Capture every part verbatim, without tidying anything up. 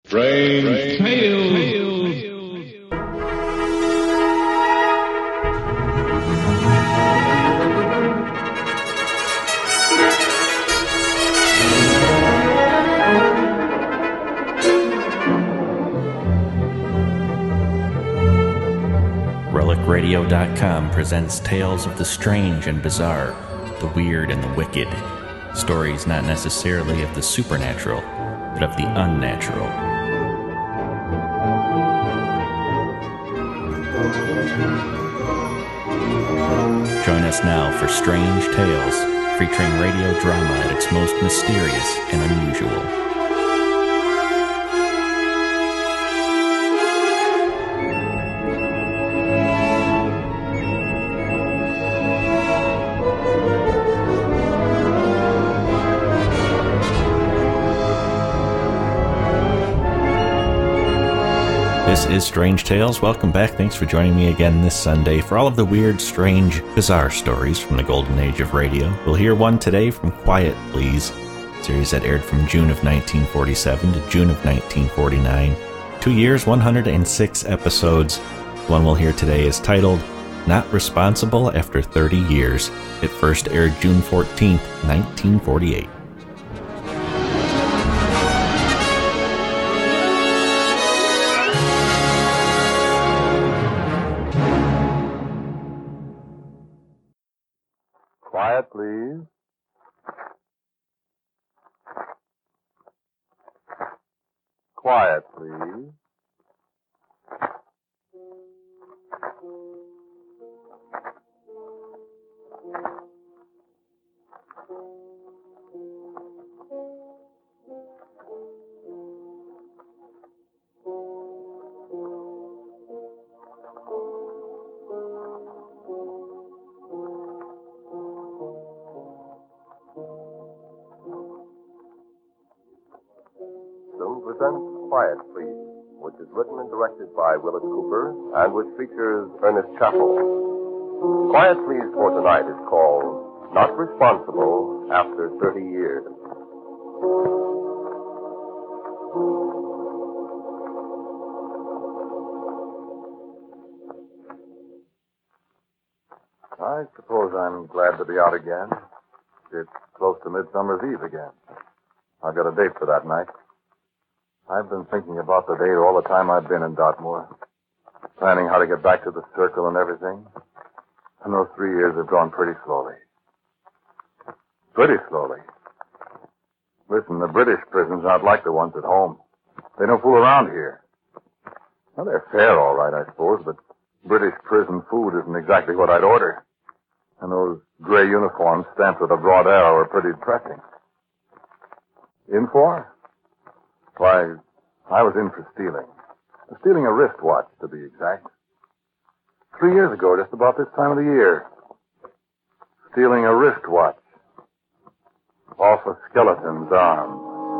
Strange Tales. Relic Radio dot com presents tales of the strange and bizarre, the weird and the wicked. Stories not necessarily of the supernatural, but of the unnatural. Join us now for Strange Tales, featuring radio drama at its most mysterious and unusual. This is Strange Tales. Welcome back. Thanks for joining me again this Sunday for all of the weird, strange, bizarre stories from the golden age of radio. We'll hear one today from Quiet Please, a series that aired from June of nineteen forty-seven to June of nineteen forty-nine. Two years, one hundred six episodes. The one we'll hear today is titled Not Responsible After thirty years. It first aired June fourteenth, nineteen forty-eight. Quiet, please. Quiet, please. Presents Quiet, Please, which is written and directed by Willis Cooper and which features Ernest Chappell. Quiet, Please for tonight is called Not Responsible After thirty years. I suppose I'm glad to be out again. It's close to Midsummer's Eve again. I've got a date for that night. I've been thinking about the date all the time I've been in Dartmoor, planning how to get back to the circle and everything. And those three years have gone pretty slowly. Pretty slowly. Listen, the British prisons aren't like the ones at home. They don't fool around here. Well, they're fair, all right, I suppose, but British prison food isn't exactly what I'd order. And those gray uniforms stamped with a broad arrow are pretty depressing. In for? Why, I was in for stealing. Stealing a wristwatch, to be exact. Three years ago, just about this time of the year. Stealing a wristwatch off a skeleton's arm.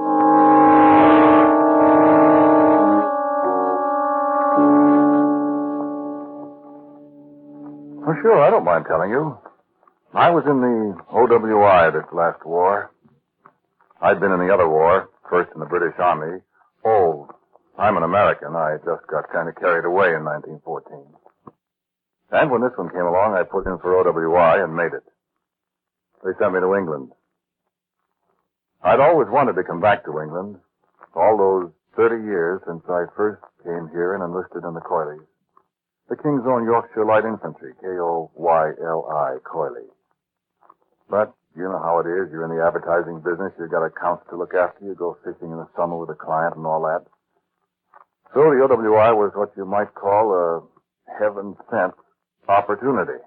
Oh, sure, I don't mind telling you. I was in the O W I this last war. I'd been in the other war. First in the British Army. Oh, I'm an American. I just got kind of carried away in nineteen fourteen. And when this one came along, I put in for O W I and made it. They sent me to England. I'd always wanted to come back to England. All those thirty years since I first came here and enlisted in the Coyleys. The King's Own Yorkshire Light Infantry, K O Y L I, Coyley. But you know how it is. You're in the advertising business. You've got accounts to look after. You go fishing in the summer with a client and all that. So the O W I was what you might call a heaven-sent opportunity.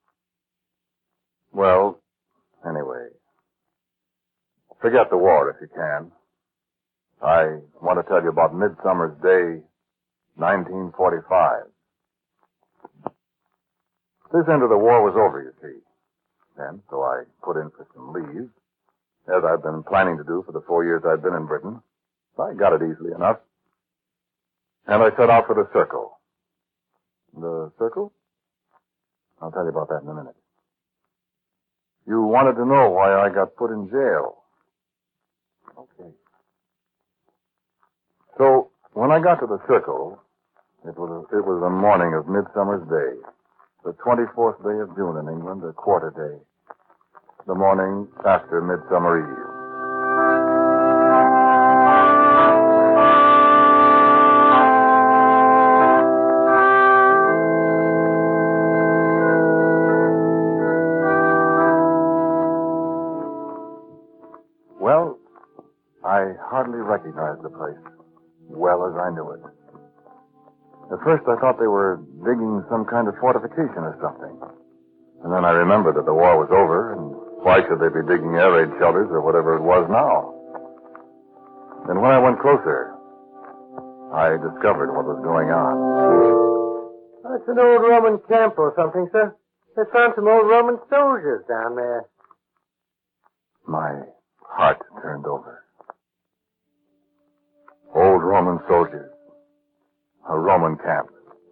Well, anyway, forget the war if you can. I want to tell you about Midsummer's Day, nineteen forty-five. This end of the war was over, you see. And so I put in for some leave, as I've been planning to do for the four years I've been in Britain. I got it easily enough. And I set out for the circle. The circle? I'll tell you about that in a minute. You wanted to know why I got put in jail. Okay. So, When I got to the circle, it was, it was the morning of Midsummer's Day, the twenty-fourth day of June in England, a quarter day, the morning after Midsummer Eve. Well, I hardly recognized the place, well as I knew it. At first I thought they were digging some kind of fortification or something. And then I remembered that the war was over, and why should they be digging air raid shelters or whatever it was now? And when I went closer, I discovered what was going on. That's an old Roman camp or something, sir. They found some old Roman soldiers down there. My heart turned over. Old Roman soldiers. A Roman camp.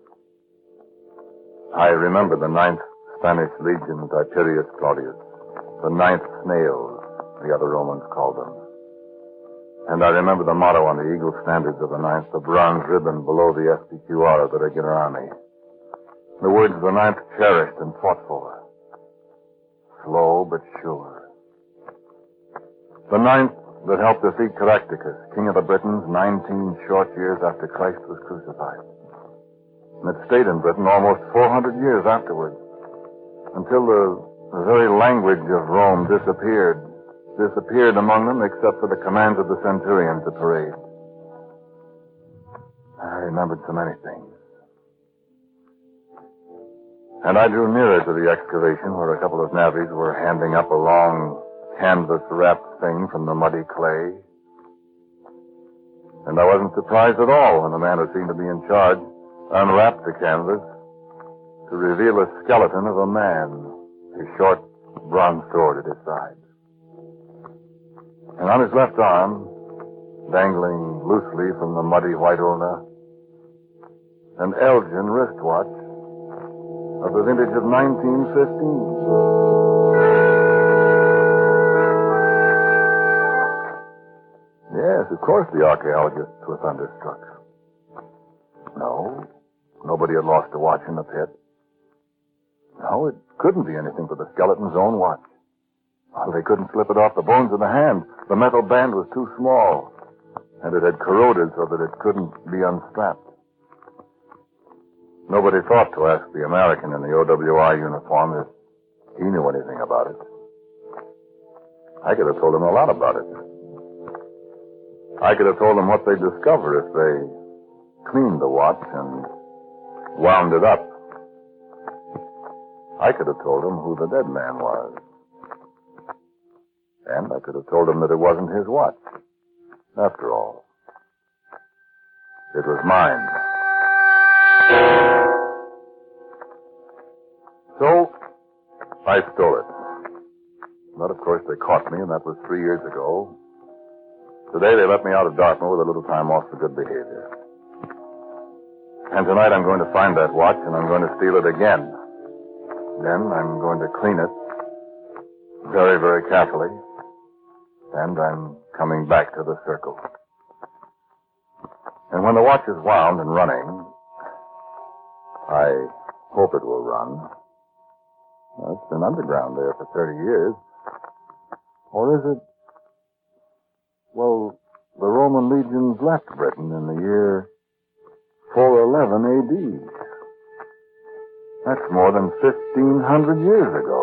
I remember the ninth Spanish Legion, Tiberius Claudius. The ninth Snails, the other Romans called them. And I remember the motto on the eagle standards of the ninth, the bronze ribbon below the S P Q R of the regular army. The words the ninth cherished and fought for. Slow but sure. The ninth that helped defeat Caractacus, king of the Britons, nineteen short years after Christ was crucified. And it stayed in Britain almost four hundred years afterwards, until the, the very language of Rome disappeared, disappeared among them except for the commands of the centurions to parade. I remembered so many things. And I drew nearer to the excavation where a couple of navvies were handing up a long canvas-wrapped thing from the muddy clay. And I wasn't surprised at all when the man who seemed to be in charge unwrapped the canvas to reveal a skeleton of a man, his short bronze sword at his side. And on his left arm, dangling loosely from the muddy white ulna, an Elgin wristwatch of the vintage of nineteen fifteen. Yes, of course the archaeologists were thunderstruck. No, nobody had lost a watch in the pit. No, it couldn't be anything but the skeleton's own watch. Well, they couldn't slip it off the bones of the hand. The metal band was too small, and it had corroded so that it couldn't be unstrapped. Nobody thought to ask the American in the O W I uniform if he knew anything about it. I could have told him a lot about it. I could have told them what they'd discover if they cleaned the watch and wound it up. I could have told them who the dead man was. And I could have told them that it wasn't his watch. After all, it was mine. So, I stole it. But, of course, they caught me, and that was three years ago. Today they let me out of Dartmoor with a little time off for good behavior. And tonight I'm going to find that watch and I'm going to steal it again. Then I'm going to clean it very, very carefully. And I'm coming back to the circle. And when the watch is wound and running, I hope it will run. Well, it's been underground there for thirty years. Or is it... Well, the Roman legions left Britain in the year four eleven A D. That's more than fifteen hundred years ago.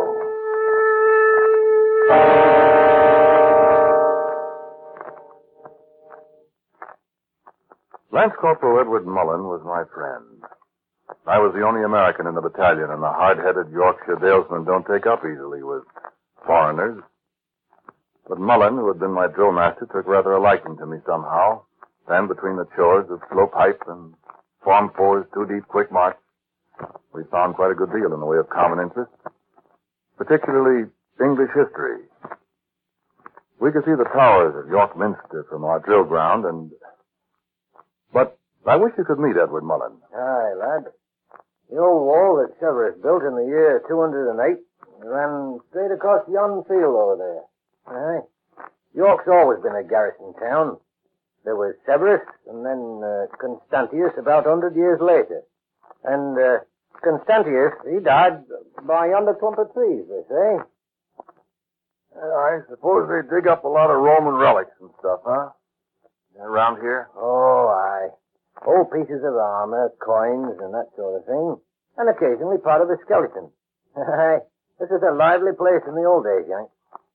Lance Corporal Edward Mullen was my friend. I was the only American in the battalion, and the hard-headed Yorkshire dalesmen don't take up easily with foreigners. But Mullen, who had been my drill master, took rather a liking to me somehow. Then, between the chores of slow pipe and Form four's two-deep quick march, we found quite a good deal in the way of common interest, particularly English history. We could see the towers of York Minster from our drill ground, and... But I wish you could meet Edward Mullen. Aye, lad. The old wall that Severus built in the year two hundred eight ran straight across yon field over there. Aye. York's always been a garrison town. there was Severus, and then uh, Constantius about a hundred years later. And uh, Constantius, he died by yonder clump of trees, they say. Uh, I suppose they dig up a lot of Roman relics and stuff, huh? Around here? Oh, aye. Old pieces of armor, coins, and that sort of thing. And occasionally part of a skeleton. Aye. This is a lively place in the old days, Yank.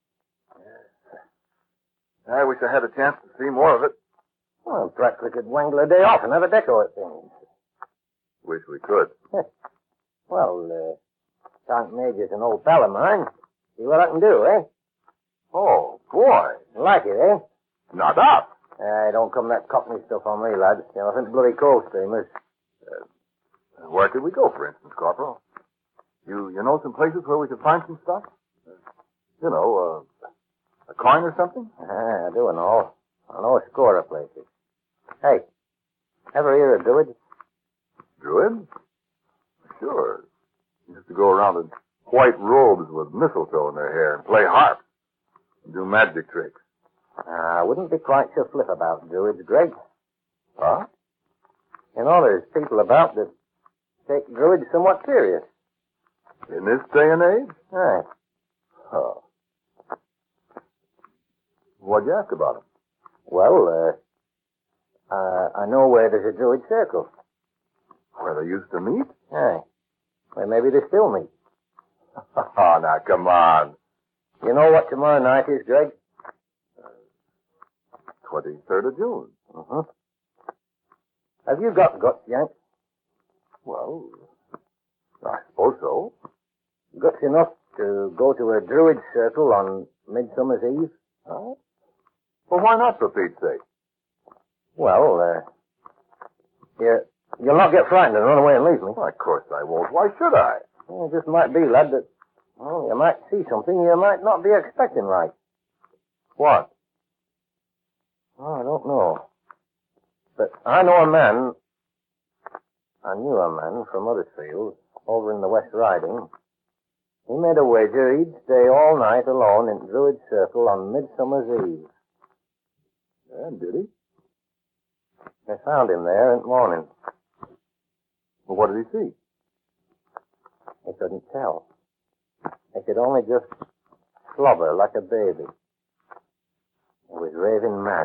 I wish I had a chance to see more of it. Well, perhaps we could wangle a day off and have a deco at things. Wish we could. Well, uh, Sergeant Major's an old pal of mine. See what I can do, eh? Oh, boy. Like it, eh? Not up. Uh, don't come that cockney stuff on me, lad. You know, I think bloody coal steamers. Uh, where could we go, for instance, Corporal? You you know some places where we could find some stuff? Uh, you know, uh, a coin or something? Ah, I do and all. I know a score of places. Hey, ever hear of Druid? Druid? Sure. He used to go around in white robes with mistletoe in their hair and play harp and do magic tricks. Uh, I wouldn't be quite so flip about Druids, Greg. Huh? You know, there's people about that take Druids somewhat serious. In this day and age? Aye. Oh. What'd you ask about him? Well, uh, uh, I know where there's a Druid circle. Where they used to meet? Aye. Well, maybe they still meet. Oh, now, come on. You know what tomorrow night is, Greg? twenty-third of June. Uh-huh. Have you got guts, Yank? Well, I suppose so. Guts enough to go to a Druid circle on Midsummer's Eve? Huh? Well, why not, for Pete's sake? Well, uh, you, you'll not get frightened and run away and leave me. Well, of course I won't. Why should I? Well, it just might be, lad, that, well, you might see something you might not be expecting, like. What? Oh, I don't know. But I know a man, I knew a man from Huddersfield, over in the West Riding. He made a wager he'd stay all night alone in Druid Circle on Midsummer's Eve. And did he? They found him there in the morning. Well, what did he see? They couldn't tell. They could only just slobber like a baby. He was raving mad.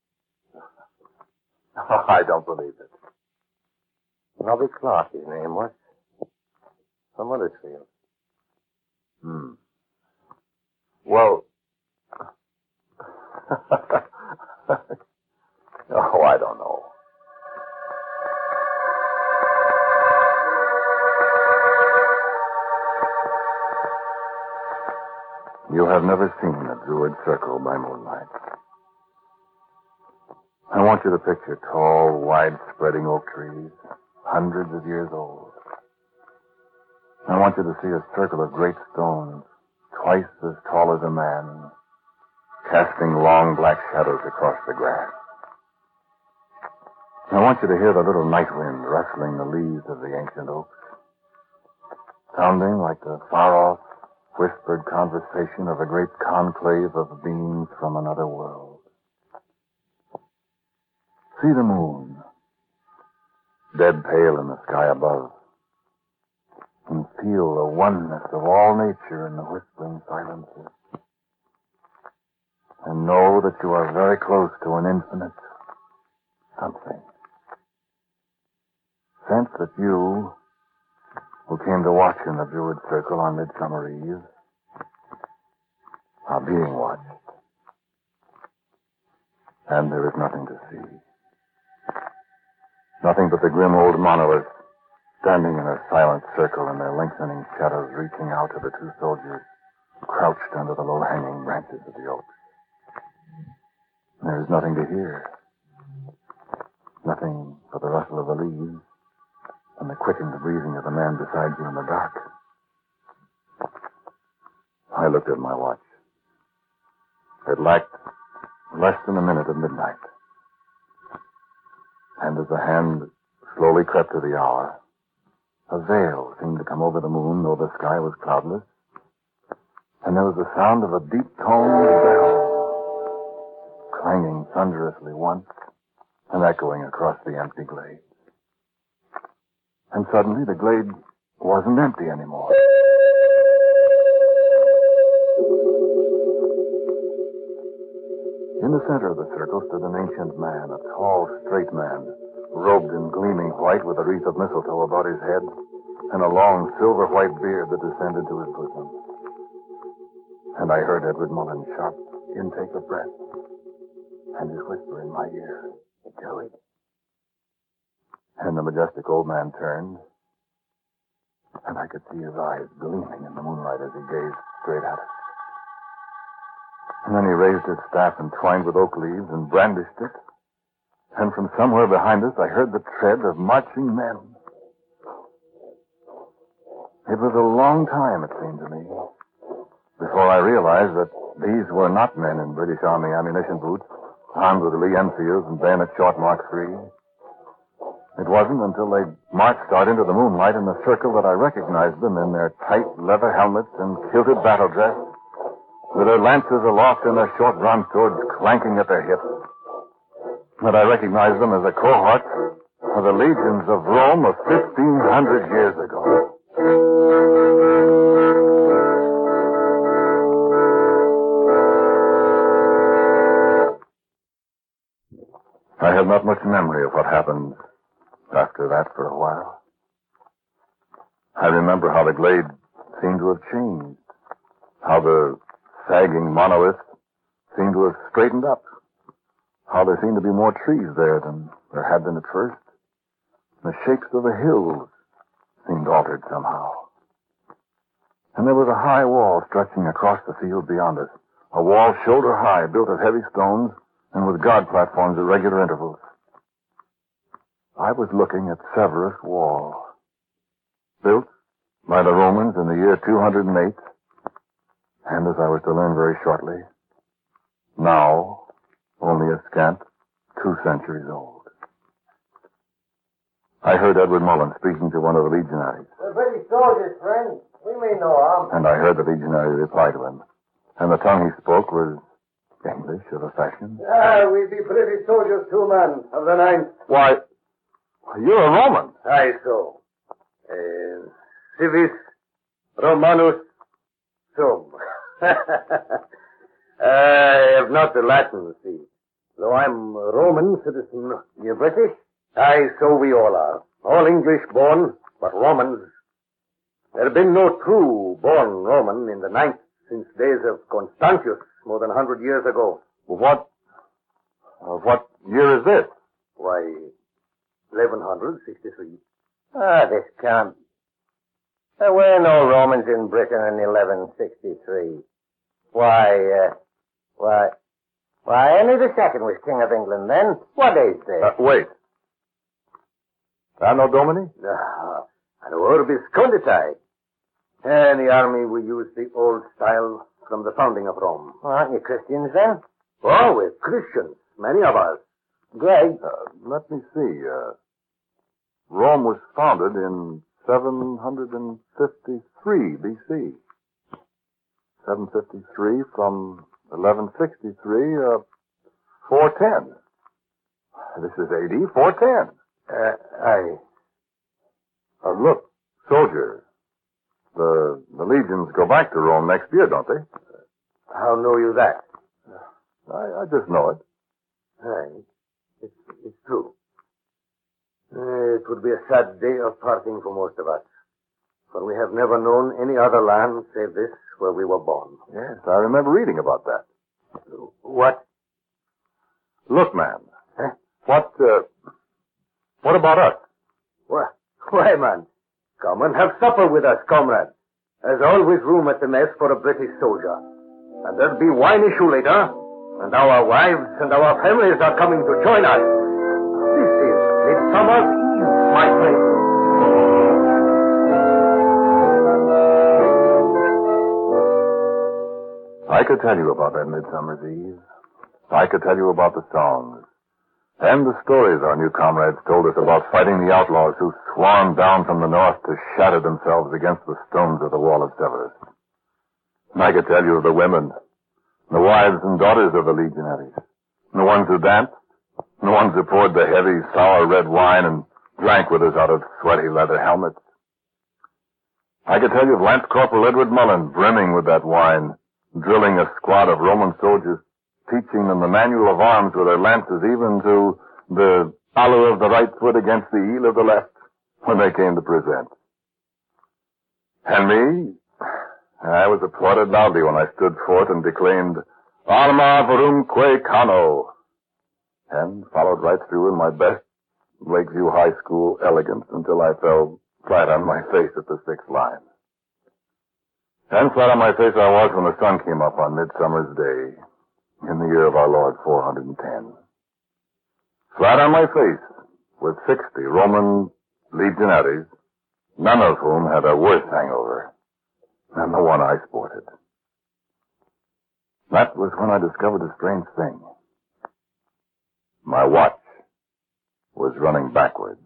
I don't believe it. Robbie Clark, his name was. From Huddersfield. Hmm. Well. Oh, I don't know. You have never seen a Druid circle by moonlight. I want you to picture tall, wide-spreading oak trees, hundreds of years old. I want you to see a circle of great stones, twice as tall as a man, casting long black shadows across the grass. I want you to hear the little night wind rustling the leaves of the ancient oaks, sounding like the far-off, whispered conversation of a great conclave of beings from another world. See the moon, dead pale in the sky above, and feel the oneness of all nature in the whispering silences. And know that you are very close to an infinite something. Sense that you, who came to watch in the Druid Circle on Midsummer Eve, are being watched. And there is nothing to see. Nothing but the grim old monoliths standing in a silent circle and their lengthening shadows reaching out to the two soldiers crouched under the low-hanging branches of the oaks. There is nothing to hear. Nothing but the rustle of the leaves and the quickened breathing of the man beside you in the dark. I looked at my watch. It lacked less than a minute of midnight. And as the hand slowly crept to the hour, a veil seemed to come over the moon, though the sky was cloudless. And there was the sound of a deep-toned bell, clanging thunderously once, and echoing across the empty glade. And suddenly the glade wasn't empty anymore. In the center of the circle stood an ancient man, a tall, straight man, robed in gleaming white with a wreath of mistletoe about his head and a long silver-white beard that descended to his bosom. And I heard Edward Mullen's sharp intake of breath and his whisper in my ear, "Do it." And the majestic old man turned, and I could see his eyes gleaming in the moonlight as he gazed straight at us. And then he raised his staff entwined with oak leaves and brandished it. And from somewhere behind us, I heard the tread of marching men. It was a long time, it seemed to me, before I realized that these were not men in British Army ammunition boots, armed with Lee Enfields and bayonet short Mark three. It wasn't until they marched out into the moonlight in the circle that I recognized them in their tight leather helmets and kilted battle dress, with their lances aloft and their short bronze swords clanking at their hips. That I recognized them as a cohort of the legions of Rome of fifteen hundred years ago. I have not much memory of what happened after that for a while. I remember how the glade seemed to have changed, how the sagging monoliths seemed to have straightened up, how there seemed to be more trees there than there had been at first. The shapes of the hills seemed altered somehow. And there was a high wall stretching across the field beyond us, a wall shoulder high, built of heavy stones and with guard platforms at regular intervals. I was looking at Severus Wall, built by the Romans in the year two hundred eight, and as I was to learn very shortly, now only a scant two centuries old. I heard Edward Mullen speaking to one of the legionaries. We're British soldiers, friend. We mean no harm. And I heard the legionary reply to him. And the tongue he spoke was English of a fashion. Ah, we be British soldiers too, man, of the ninth. Why, you're a Roman. Aye, so. Uh, civis Romanus sum. I have not the Latin, see. Though I'm a Roman citizen, you're British? Aye, so we all are. All English born, but Romans. There have been no true born Roman in the ninth since days of Constantius, more than a hundred years ago. Well, what, uh, what year is this? Why, eleven sixty-three. Ah, this can't. There were no Romans in Britain in eleven sixty-three. Why, uh, why, why, Henry the Second was King of England then. What is this? Uh, wait. Anno Domini? Ah, an orbis conditi. In the army we use the old style from the founding of Rome. Well, aren't you Christians then? Oh, we're Christians, many of us. Greg? Uh, let me see. Uh, Rome was founded in seven fifty-three B C. seven fifty-three from eleven sixty-three, uh, four ten. This is A D four ten. Uh, aye. Uh, look, soldier, the, the legions go back to Rome next year, don't they? How know you that? I, I just know it. Aye. It's, it's true. Uh, it would be a sad day of parting for most of us. For we have never known any other land save this where we were born. Yes, I remember reading about that. What? Look, man. Huh? What, uh, what about us? Why, why, man, come and have supper with us, comrade. There's always room at the mess for a British soldier. And there'll be wine issue later. And our wives and our families are coming to join us. This is Midsummer's Eve, my friend. I could tell you about that Midsummer's Eve. I could tell you about the songs. And the stories our new comrades told us about fighting the outlaws who swarmed down from the north to shatter themselves against the stones of the wall of Severus. And I could tell you of the women, the wives and daughters of the legionaries, the ones who danced, The ones who poured the heavy, sour red wine and drank with us out of sweaty leather helmets. I could tell you of Lance Corporal Edward Mullen brimming with that wine, drilling a squad of Roman soldiers, teaching them the manual of arms with their lances, even to the hollow of the right foot against the heel of the left when they came to present. And me, I was applauded loudly when I stood forth and declaimed, Arma Varumque Cano, and followed right through in my best Lakeview High School elegance until I fell flat on my face at the sixth line. And flat on my face I was when the sun came up on Midsummer's Day in the year of our Lord four hundred ten. Flat on my face with sixty Roman legionaries, none of whom had a worse hangover than the one I sported. That was when I discovered a strange thing. My watch was running backward.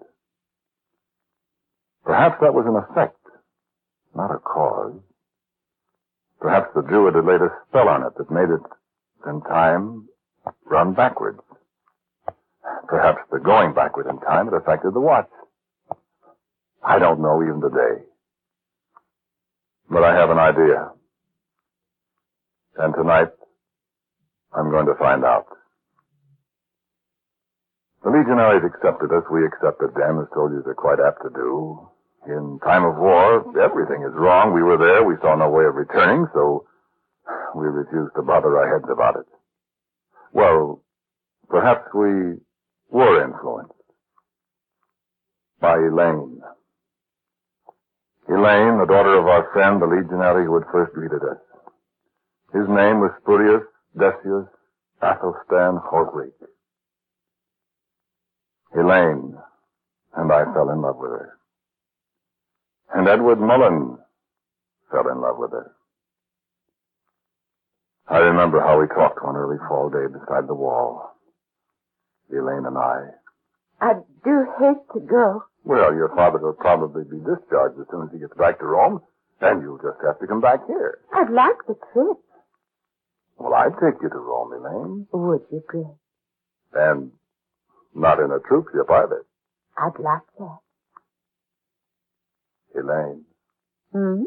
Perhaps that was an effect, not a cause. Perhaps the Druid had laid a spell on it that made it, in time, run backwards. Perhaps the going backward in time had affected the watch. I don't know even today. But I have an idea. And tonight, I'm going to find out. The legionaries accepted us. We accepted them, as soldiers are quite apt to do. In time of war, everything is wrong. We were there. We saw no way of returning, so we refused to bother our heads about it. Well, perhaps we were influenced by Elaine. Elaine, the daughter of our friend, the legionary who had first greeted us. His name was Spurius Decius Athelstan Horgreek. Elaine, and I fell in love with her. And Edward Mullen fell in love with her. I remember how we talked one early fall day beside the wall, Elaine and I. I do hate to go. Well, your father will probably be discharged as soon as he gets back to Rome, and you'll just have to come back here. I'd like the trip. Well, I'd take you to Rome, Elaine. Would you, Greg? And not in a troop ship either. I'd like that. Elaine. Hmm?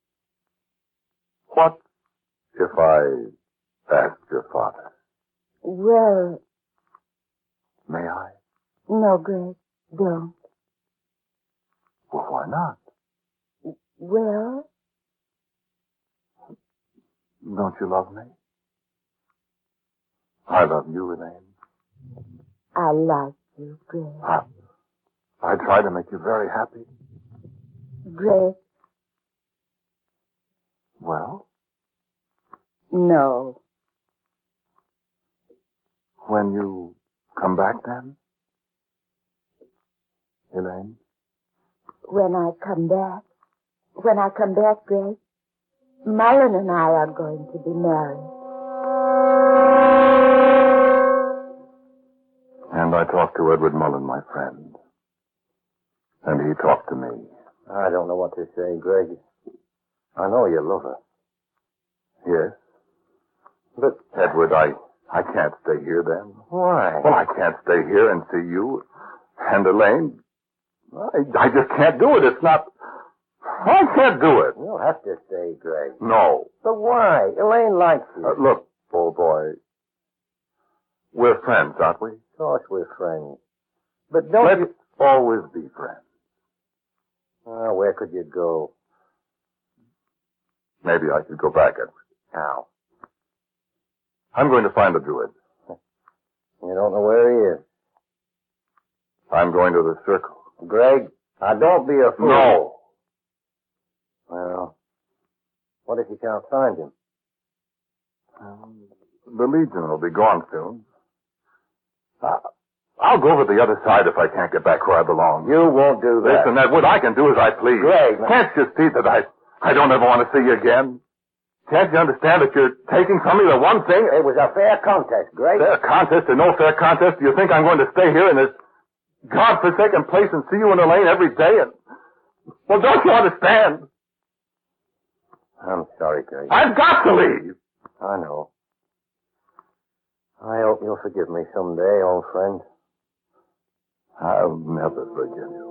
What if I asked your father? Well... May I? No, Greg, don't. Well, why not? Well... Don't you love me? I love you, Elaine. I like you, Greg. I, I try to make you very happy. Greg? Well? No. When you come back, then? Elaine? When I come back. When I come back, Greg, Mullen and I are going to be married. And I talked to Edward Mullen, my friend. And he talked to me. I don't know what to say, Greg. I know you love her. Yes. But, Edward, I, I can't stay here then. Why? Well, I can't stay here and see you and Elaine. I, I just can't do it. It's not... I can't do it. You'll have to stay, Greg. No. But why? Elaine likes you. Uh, look, old boy. We're friends, aren't we? Of course we're friends. But don't Let's you... always be friends. Oh, where could you go? Maybe I should go back, Edward. How? I'm going to find the Druid. You don't know where he is. I'm going to the circle. Greg, now don't be a fool. No. Well, what if you can't find him? Um, the Legion will be gone soon. Uh, I'll go over the other side if I can't get back where I belong. You won't do that. Listen, Edward, I can do as I please. Greg. Can't you see that I, I don't ever want to see you again? Can't you understand that you're taking from me the one thing? It was a fair contest, Greg. Fair contest or no fair contest, do you think I'm going to stay here in this godforsaken place and see you in Elaine every day? And well, don't you understand? I'm sorry, Greg. I've got to leave. I know. I hope you'll forgive me someday, old friend. I'll never forgive you.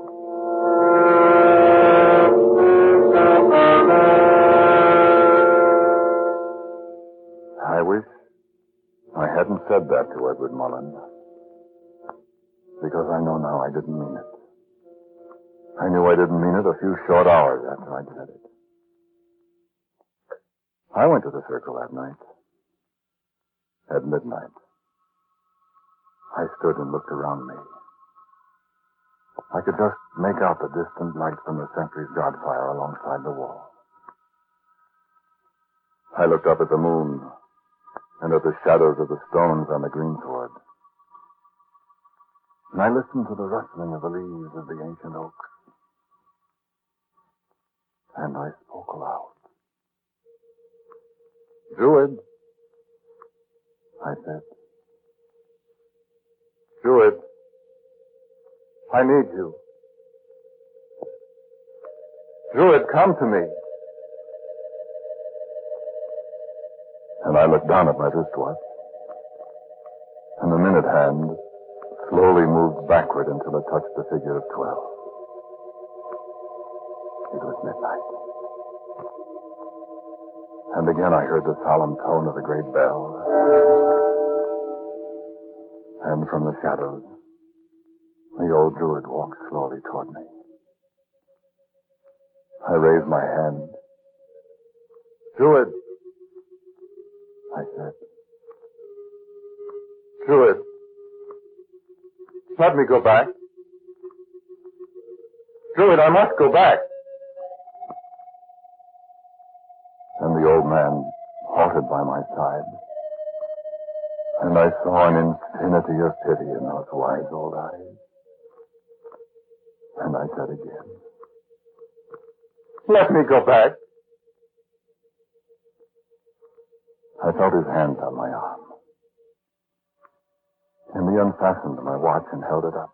I wish I hadn't said that to Edward Mullen. Because I know now I didn't mean it. I knew I didn't mean it a few short hours after I'd said it. I went to the circle that night. At midnight. I stood and looked around me. I could just make out the distant light from the sentry's guard fire alongside the wall. I looked up at the moon and at the shadows of the stones on the greensward. And I listened to the rustling of the leaves of the ancient oaks. And I spoke aloud. Druid, I said. Druid, I need you. Druid, come to me. And I looked down at my wristwatch. And the minute hand slowly moved backward until it touched the figure of twelve. It was midnight. And again I heard the solemn tone of the great bell. And from the shadows, the old Druid walked slowly toward me. I raised my hand. Druid, I said. Druid, let me go back. Druid, I must go back. And the old man halted by my side. And I saw an infinity of pity in those wise old eyes. And I said again, let me go back. I felt his hand on my arm. And he unfastened my watch and held it up.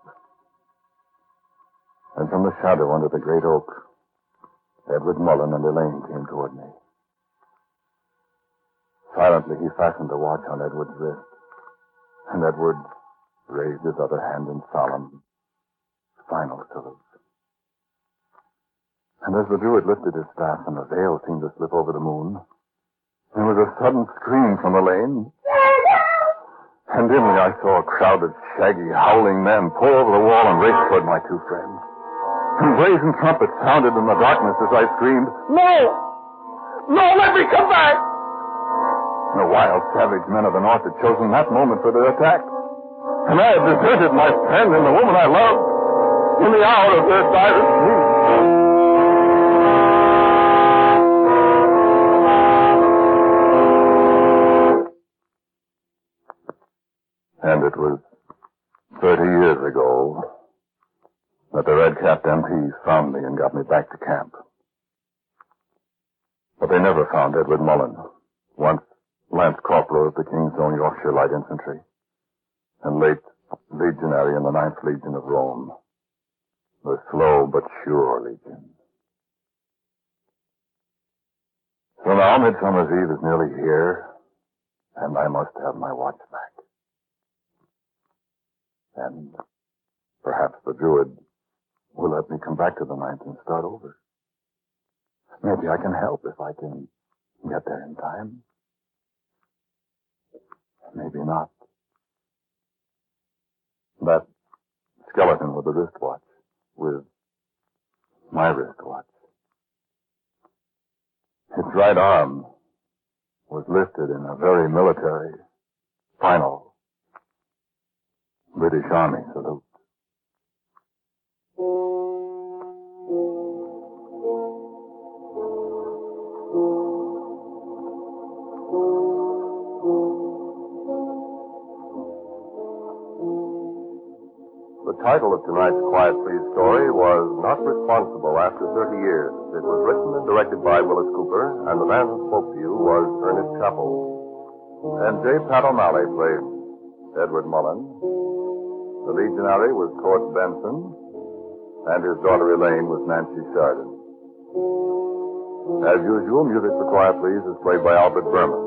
And from the shadow under the great oak, Edward Mullen and Elaine came toward me. Silently, he fastened the watch on Edward's wrist. And Edward raised his other hand in solemn, final salute. And as the Druid lifted his staff and the veil seemed to slip over the moon, there was a sudden scream from Elaine. And dimly I saw a crowd of shaggy, howling men pull over the wall and race toward my two friends. And brazen trumpets sounded in the darkness as I screamed, no! No, let me come back! The wild, savage men of the North had chosen that moment for their attack. And I had deserted my friend and the woman I loved in the hour of their direst need. And it was thirty years ago that the red-capped M Ps found me and got me back to camp. But they never found Edward Mullen, once Lance Corporal of the King's Own Yorkshire Light Infantry, and late legionary in the Ninth Legion of Rome, the slow but sure legion. So now Midsummer's Eve is nearly here, and I must have my watch back. And perhaps the Druid will let me come back to the Ninth and start over. Maybe I can help if I can get there in time. Maybe not. That skeleton with the wristwatch, with my wristwatch. Its right arm was lifted in a very military, final British Army salute. The title of tonight's Quiet Please story was Not Responsible After thirty years. It was written and directed by Willis Cooper, and the man who spoke to you was Ernest Chappell. And J. Pat O'Malley played Edward Mullen. The legionary was Court Benson, and his daughter Elaine was Nancy Sheridan. As usual, music for Quiet Please is played by Albert Berman.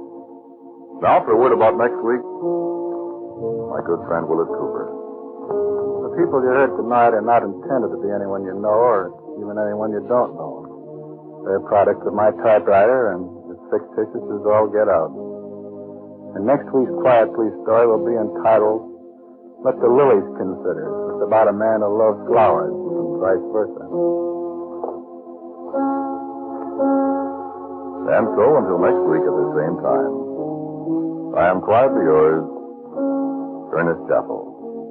Now for a word about next week, my good friend Willis Cooper. people you heard tonight are not intended to be anyone you know or even anyone you don't know. They're products of my typewriter and it's fictitious as all get out. And next week's Quiet Please story will be entitled Let the Lilies Consider. It's about a man who loves flowers and vice versa. And so, until next week at the same time, I am quietly yours, Ernest Chappell.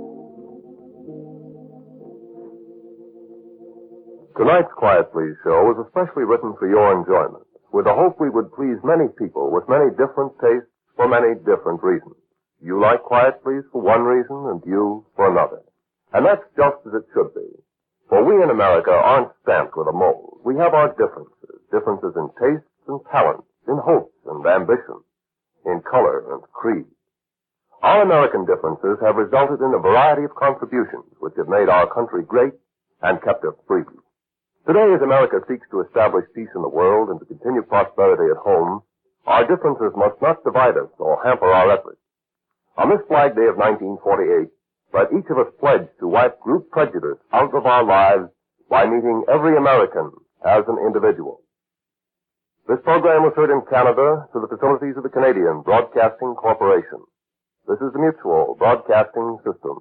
Tonight's Quiet Please show was especially written for your enjoyment, with the hope we would please many people with many different tastes for many different reasons. You like Quiet Please for one reason and you for another. And that's just as it should be. For we in America aren't stamped with a mold. We have our differences, differences in tastes and talents, in hopes and ambitions, in color and creed. Our American differences have resulted in a variety of contributions which have made our country great and kept us free. Today, as America seeks to establish peace in the world and to continue prosperity at home, our differences must not divide us or hamper our efforts. On this Flag Day of nineteen forty-eight, let each of us pledge to wipe group prejudice out of our lives by meeting every American as an individual. This program was heard in Canada through the facilities of the Canadian Broadcasting Corporation. This is the Mutual Broadcasting System.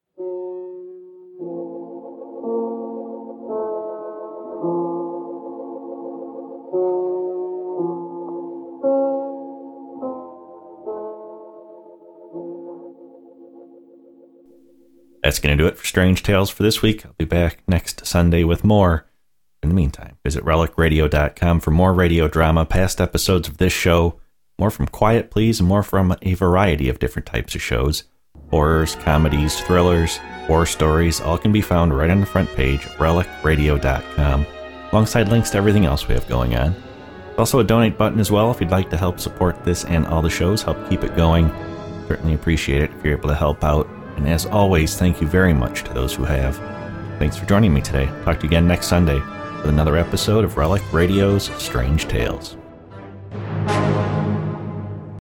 That's going to do it for Strange Tales for this week. I'll be back next Sunday with more. In the meantime, visit relic radio dot com for more radio drama, past episodes of this show, more from Quiet Please, and more from a variety of different types of shows. Horrors, comedies, thrillers, war stories, all can be found right on the front page of relic radio dot com, alongside links to everything else we have going on. There's also a donate button as well if you'd like to help support this and all the shows, help keep it going. Certainly appreciate it if you're able to help out. And as always, thank you very much to those who have. Thanks for joining me today. Talk to you again next Sunday with another episode of Relic Radio's Strange Tales.